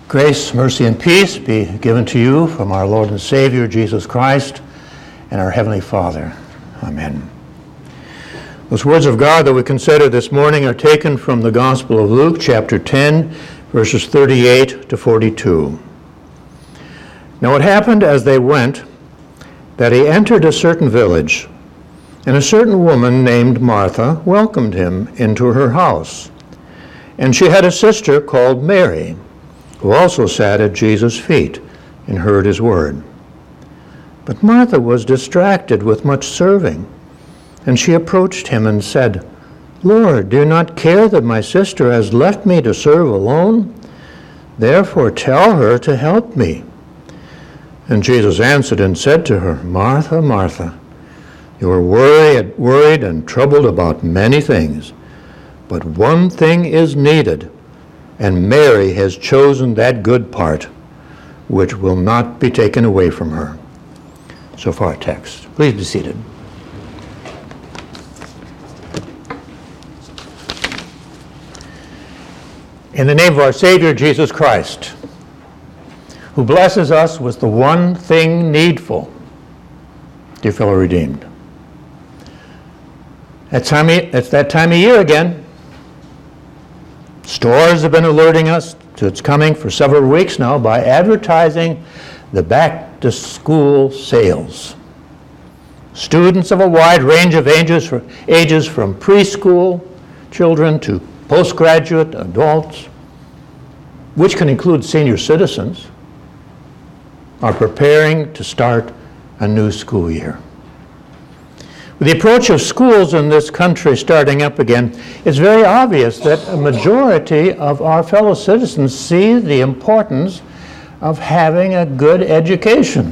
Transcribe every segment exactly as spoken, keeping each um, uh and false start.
Grace, mercy, and peace be given to you from our Lord and Savior, Jesus Christ, and our Heavenly Father. Amen. Those words of God that we consider this morning are taken from the Gospel of Luke, chapter ten, verses thirty-eight to forty-two. Now it happened as they went that he entered a certain village, and a certain woman named Martha welcomed him into her house. And she had a sister called Mary, who also sat at Jesus' feet and heard his word. But Martha was distracted with much serving, and she approached him and said, "Lord, do you not care that my sister has left me to serve alone? Therefore tell her to help me." And Jesus answered and said to her, "Martha, Martha, you are worried, worried and troubled about many things, but one thing is needed, and Mary has chosen that good part, which will not be taken away from her." So far, text. Please be seated. In the name of our Savior, Jesus Christ, who blesses us with the one thing needful, dear fellow redeemed. It's that time of year again. Stores have been alerting us to its coming for several weeks now by advertising the back-to-school sales. Students of a wide range of ages, ages from preschool children to postgraduate adults, which can include senior citizens, are preparing to start a new school year. With the approach of schools in this country starting up again, it's very obvious that a majority of our fellow citizens see the importance of having a good education.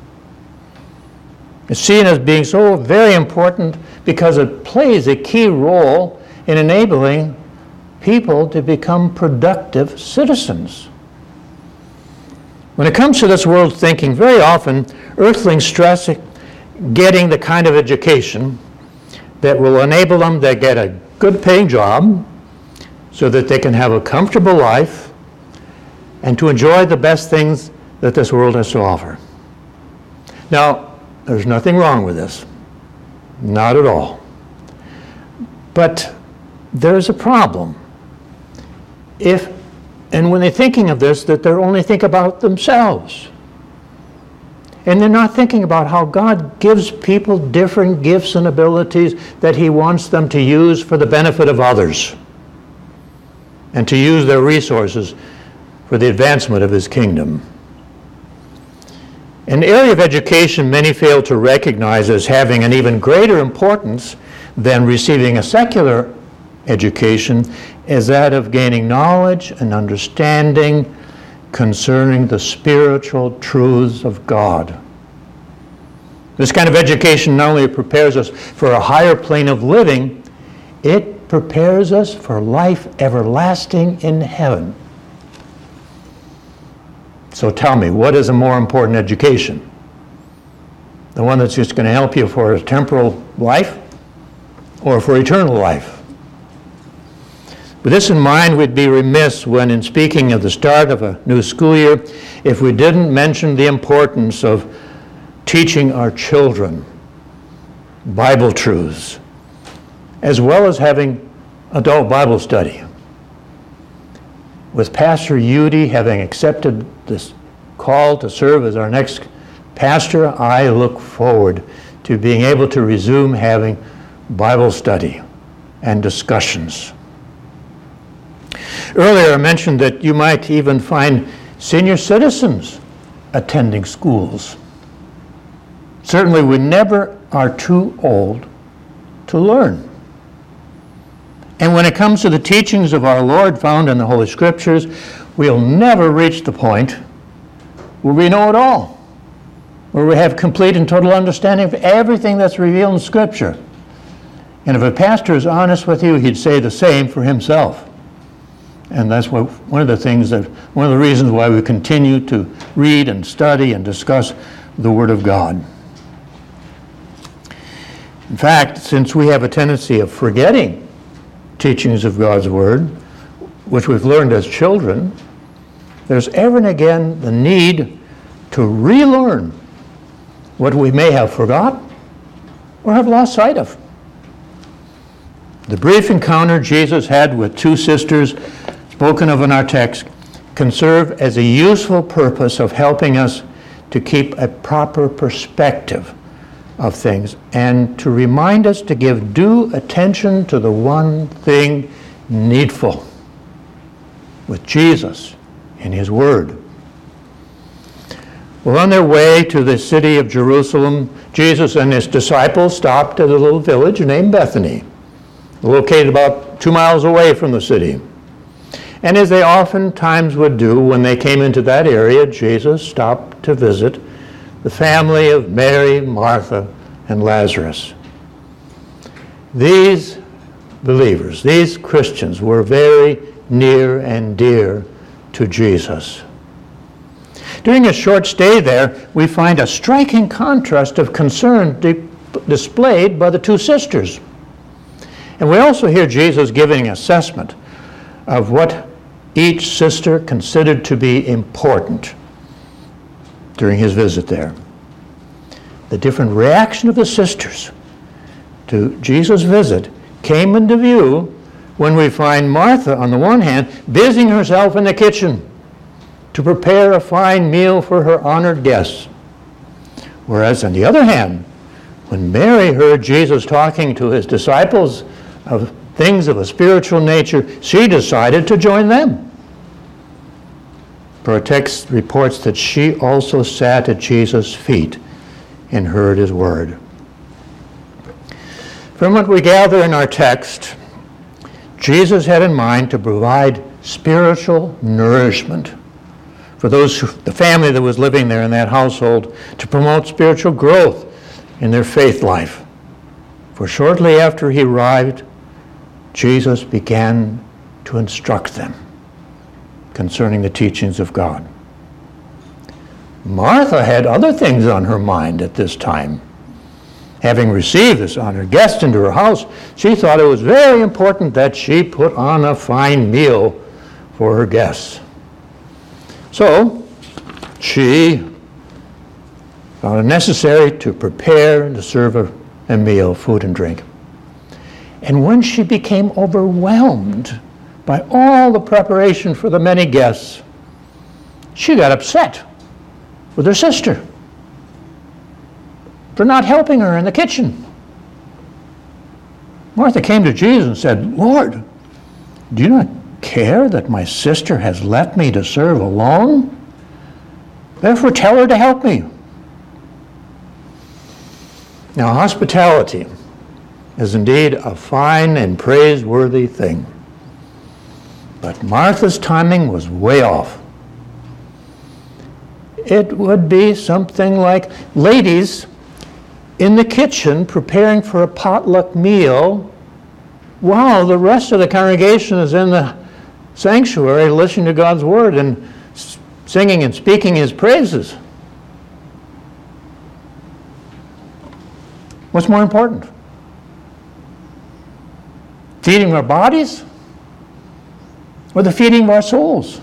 It's seen as being so very important because it plays a key role in enabling people to become productive citizens. When it comes to this world thinking, very often earthlings stress getting the kind of education that will enable them to get a good paying job so that they can have a comfortable life and to enjoy the best things that this world has to offer. Now, there's nothing wrong with this. Not at all. But there's a problem. If, and when they're thinking of this, that they're only thinking about themselves. And they're not thinking about how God gives people different gifts and abilities that he wants them to use for the benefit of others and to use their resources for the advancement of his kingdom. An area of education many fail to recognize as having an even greater importance than receiving a secular education is that of gaining knowledge and understanding concerning the spiritual truths of God. This kind of education not only prepares us for a higher plane of living, it prepares us for life everlasting in heaven. So tell me, what is a more important education? The one that's just going to help you for a temporal life or for eternal life? With this in mind, we'd be remiss when, in speaking of the start of a new school year, if we didn't mention the importance of teaching our children Bible truths, as well as having adult Bible study. With Pastor Udy having accepted this call to serve as our next pastor, I look forward to being able to resume having Bible study and discussions. Earlier I mentioned that you might even find senior citizens attending schools. Certainly we never are too old to learn. And when it comes to the teachings of our Lord found in the Holy Scriptures, we'll never reach the point where we know it all, where we have complete and total understanding of everything that's revealed in Scripture. And if a pastor is honest with you, he'd say the same for himself. And that's what, one of the things that, one of the reasons why we continue to read and study and discuss the Word of God. In fact, since we have a tendency of forgetting teachings of God's Word, which we've learned as children, there's ever and again the need to relearn what we may have forgot or have lost sight of. The brief encounter Jesus had with two sisters, spoken of in our text, can serve as a useful purpose of helping us to keep a proper perspective of things and to remind us to give due attention to the one thing needful with Jesus and His Word. Well, on their way to the city of Jerusalem, Jesus and His disciples stopped at a little village named Bethany, located about two miles away from the city. And as they oftentimes would do when they came into that area, Jesus stopped to visit the family of Mary, Martha, and Lazarus. These believers, these Christians, were very near and dear to Jesus. During a short stay there, we find a striking contrast of concern di- displayed by the two sisters. And we also hear Jesus giving an assessment of what each sister considered to be important during his visit there. The different reaction of the sisters to Jesus' visit came into view when we find Martha, on the one hand, busying herself in the kitchen to prepare a fine meal for her honored guests. Whereas, on the other hand, when Mary heard Jesus talking to his disciples of things of a spiritual nature, she decided to join them. For our text reports that she also sat at Jesus' feet and heard his word. From what we gather in our text, Jesus had in mind to provide spiritual nourishment for those who, the family that was living there in that household, to promote spiritual growth in their faith life. For shortly after he arrived, Jesus began to instruct them concerning the teachings of God. Martha had other things on her mind at this time. Having received this honored guest into her house, she thought it was very important that she put on a fine meal for her guests. So, she found it necessary to prepare and to serve a, a meal, food and drink. And when she became overwhelmed by all the preparation for the many guests, she got upset with her sister for not helping her in the kitchen. Martha came to Jesus and said, "Lord, do you not care that my sister has left me to serve alone? Therefore tell her to help me." Now, hospitality is indeed a fine and praiseworthy thing. But Martha's timing was way off. It would be something like ladies in the kitchen preparing for a potluck meal while the rest of the congregation is in the sanctuary listening to God's word and singing and speaking his praises. What's more important? Feeding our bodies or the feeding of our souls?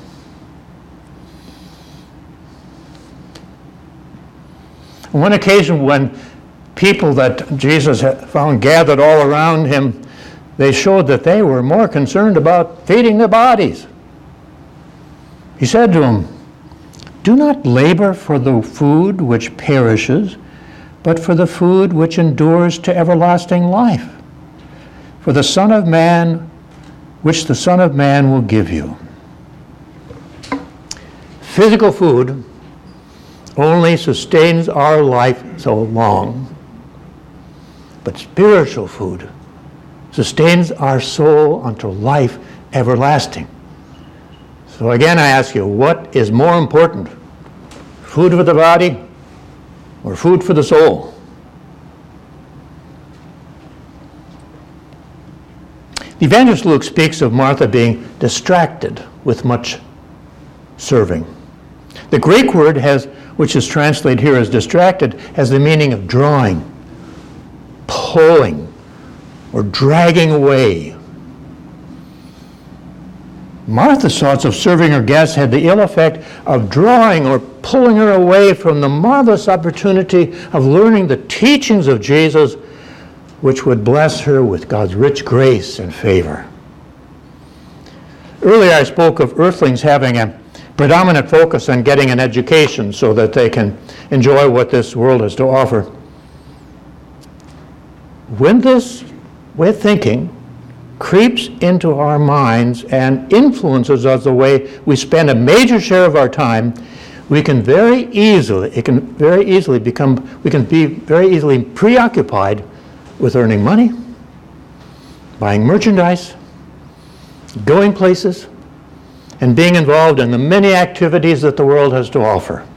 On one occasion, when people that Jesus had found gathered all around him, they showed that they were more concerned about feeding their bodies. He said to them, "Do not labor for the food which perishes, but for the food which endures to everlasting life. For the Son of Man, which the Son of Man will give you." Physical food only sustains our life so long, but spiritual food sustains our soul unto life everlasting. So again, I ask you, what is more important? Food for the body or food for the soul? The evangelist Luke speaks of Martha being distracted with much serving. The Greek word, has, which is translated here as distracted, has the meaning of drawing, pulling, or dragging away. Martha's thoughts of serving her guests had the ill effect of drawing or pulling her away from the marvelous opportunity of learning the teachings of Jesus, which would bless her with God's rich grace and favor. Earlier I spoke of earthlings having a predominant focus on getting an education so that they can enjoy what this world has to offer. When this way of thinking creeps into our minds and influences us the way we spend a major share of our time, we can very easily, it can very easily become, we can be very easily preoccupied with earning money, buying merchandise, going places, and being involved in the many activities that the world has to offer,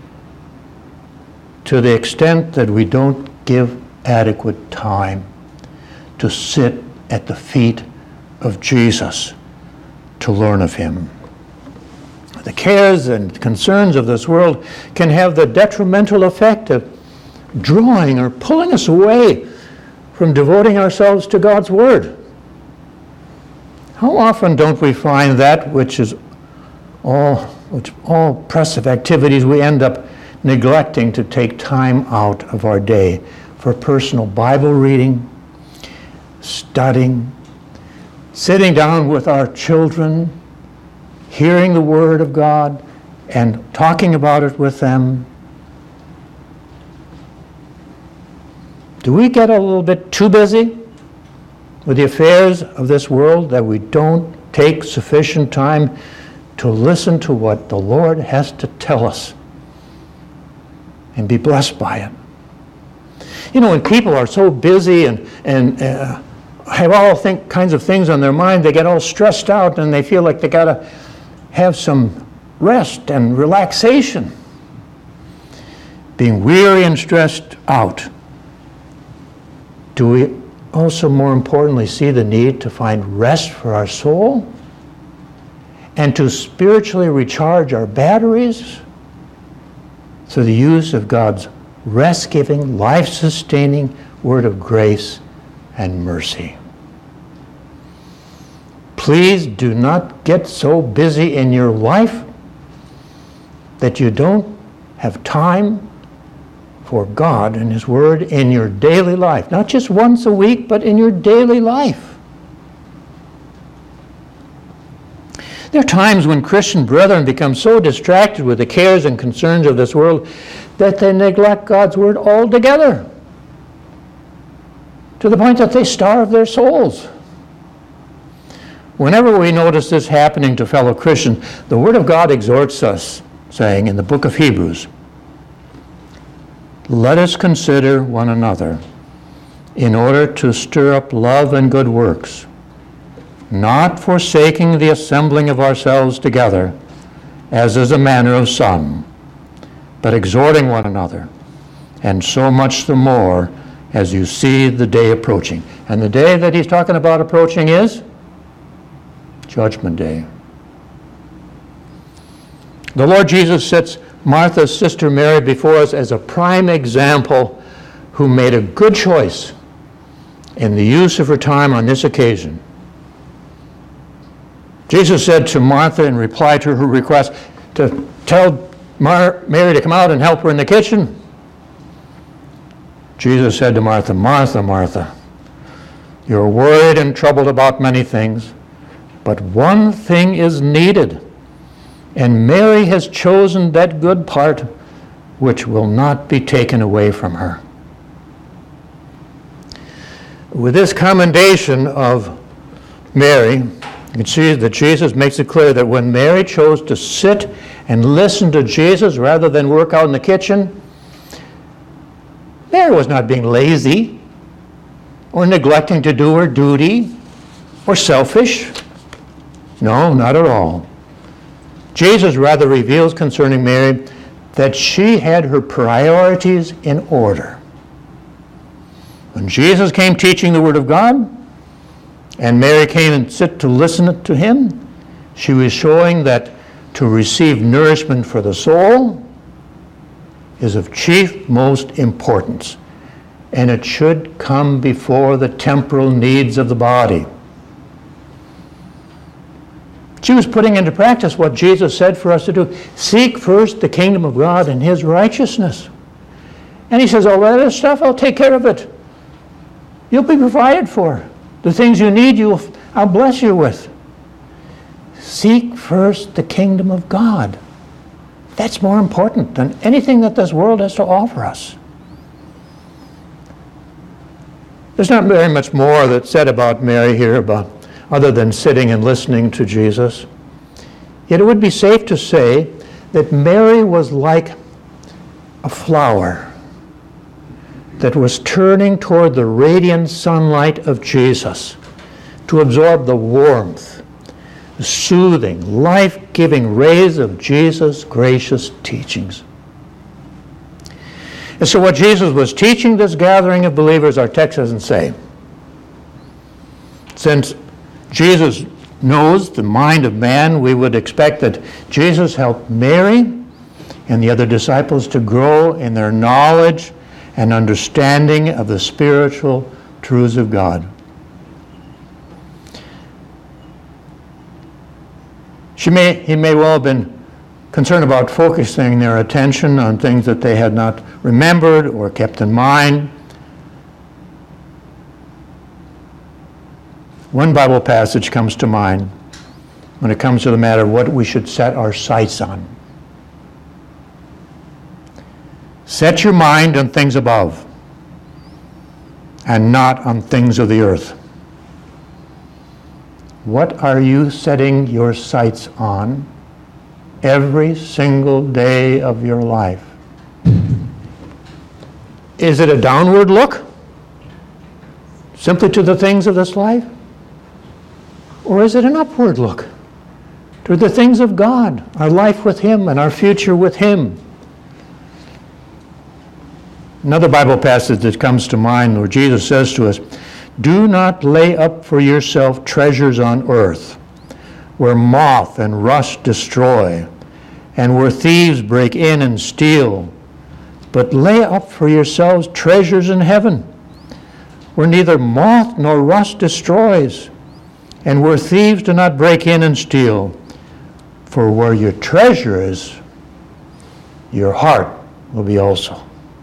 to the extent that we don't give adequate time to sit at the feet of Jesus to learn of him. The cares and concerns of this world can have the detrimental effect of drawing or pulling us away from devoting ourselves to God's Word. How often don't we find that which is all, which all oppressive activities we end up neglecting to take time out of our day for personal Bible reading, studying, sitting down with our children, hearing the Word of God, and talking about it with them? Do we get a little bit too busy with the affairs of this world that we don't take sufficient time to listen to what the Lord has to tell us and be blessed by it? You know, when people are so busy and, and uh, have all think, kinds of things on their mind, they get all stressed out and they feel like they got to have some rest and relaxation. Being weary and stressed out. Do we also, more importantly, see the need to find rest for our soul and to spiritually recharge our batteries through the use of God's rest-giving, life-sustaining word of grace and mercy? Please do not get so busy in your life that you don't have time for God and His Word in your daily life. Not just once a week, but in your daily life. There are times when Christian brethren become so distracted with the cares and concerns of this world that they neglect God's Word altogether, to the point that they starve their souls. Whenever we notice this happening to fellow Christians, the Word of God exhorts us, saying in the book of Hebrews, "Let us consider one another in order to stir up love and good works, not forsaking the assembling of ourselves together, as is a manner of some, but exhorting one another, and so much the more as you see the day approaching." And the day that he's talking about approaching is Judgment Day. The Lord Jesus sets Martha's sister Mary before us as a prime example who made a good choice in the use of her time on this occasion. Jesus said to Martha in reply to her request to tell Mar- Mary to come out and help her in the kitchen, Jesus said to Martha, "Martha, Martha, you're worried and troubled about many things, but one thing is needed, and Mary has chosen that good part which will not be taken away from her." With this commendation of Mary, you can see that Jesus makes it clear that when Mary chose to sit and listen to Jesus rather than work out in the kitchen, Mary was not being lazy or neglecting to do her duty or selfish. No, not at all. Jesus rather reveals concerning Mary that she had her priorities in order. When Jesus came teaching the Word of God, and Mary came and sit to listen to him, she was showing that to receive nourishment for the soul is of chief most importance, and it should come before the temporal needs of the body. She was putting into practice what Jesus said for us to do. Seek first the kingdom of God and his righteousness. And he says, all that other stuff, I'll take care of it. You'll be provided for. The things you need, you'll, I'll bless you with. Seek first the kingdom of God. That's more important than anything that this world has to offer us. There's not very much more that's said about Mary here, about other than sitting and listening to Jesus. Yet it would be safe to say that Mary was like a flower that was turning toward the radiant sunlight of Jesus to absorb the warmth, the soothing, life-giving rays of Jesus' gracious teachings. And so what Jesus was teaching this gathering of believers, our text doesn't say. Since Jesus knows the mind of man, we would expect that Jesus helped Mary and the other disciples to grow in their knowledge and understanding of the spiritual truths of God. She may, he may well have been concerned about focusing their attention on things that they had not remembered or kept in mind. One Bible passage comes to mind when it comes to the matter of what we should set our sights on. Set your mind on things above and not on things of the earth. What are you setting your sights on every single day of your life? Is it a downward look, simply to the things of this life? Or is it an upward look to the things of God, our life with him and our future with him? Another Bible passage that comes to mind where Jesus says to us, do not lay up for yourself treasures on earth, where moth and rust destroy, and where thieves break in and steal. But lay up for yourselves treasures in heaven, where neither moth nor rust destroys, and where thieves do not break in and steal. For where your treasure is, your heart will be also.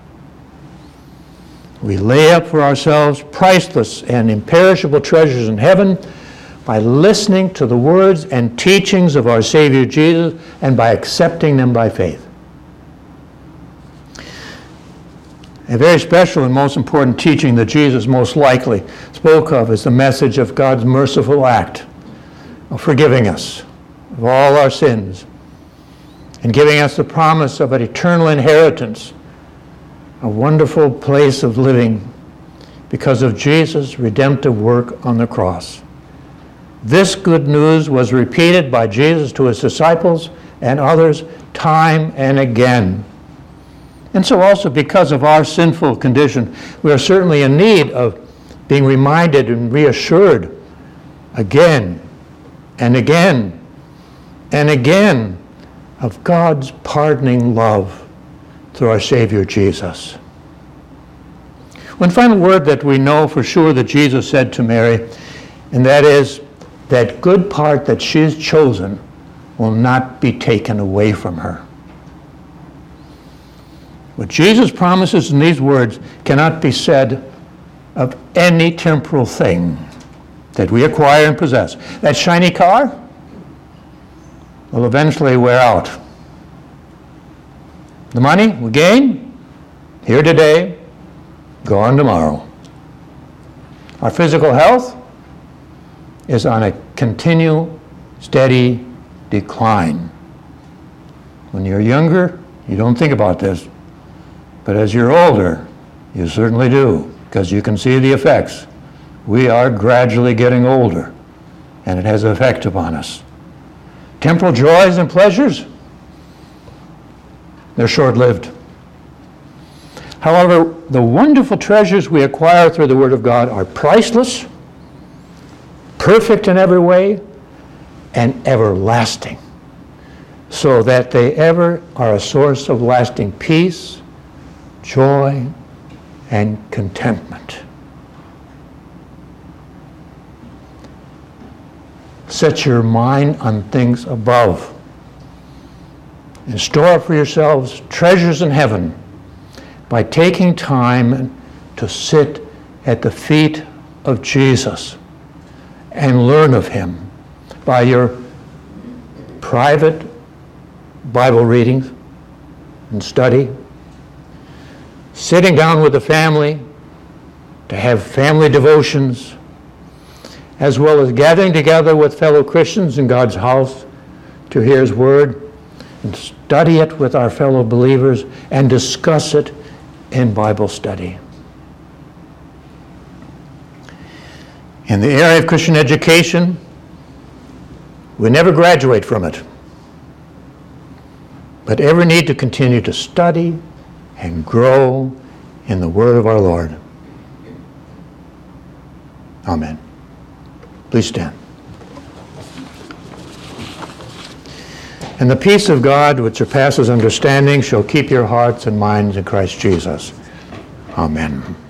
We lay up for ourselves priceless and imperishable treasures in heaven by listening to the words and teachings of our Savior Jesus and by accepting them by faith. A very special and most important teaching that Jesus most likely spoke of is the message of God's merciful act of forgiving us of all our sins and giving us the promise of an eternal inheritance, a wonderful place of living because of Jesus' redemptive work on the cross. This good news was repeated by Jesus to his disciples and others time and again. And so also because of our sinful condition, we are certainly in need of being reminded and reassured again and again and again of God's pardoning love through our Savior Jesus. One final word that we know for sure that Jesus said to Mary, and that is that good part that she's chosen will not be taken away from her. What Jesus promises in these words cannot be said of any temporal thing that we acquire and possess. That shiny car will eventually wear out. The money we gain here today, gone tomorrow. Our physical health is on a continual, steady decline. When you're younger, you don't think about this. But as you're older, you certainly do, because you can see the effects. We are gradually getting older, and it has an effect upon us. Temporal joys and pleasures, they're short-lived. However, the wonderful treasures we acquire through the Word of God are priceless, perfect in every way, and everlasting, so that they ever are a source of lasting peace, joy, and contentment. set your mind on things above, and store up for yourselves treasures in heaven by taking time to sit at the feet of Jesus and learn of him by your private Bible readings and study, sitting down with the family to have family devotions, as well as gathering together with fellow Christians in God's house to hear his word and study it with our fellow believers and discuss it in Bible study. In the area of Christian education, we never graduate from it, but ever need to continue to study and grow in the word of our Lord. Amen. Please stand. And the peace of God, which surpasses understanding, shall keep your hearts and minds in Christ Jesus. Amen.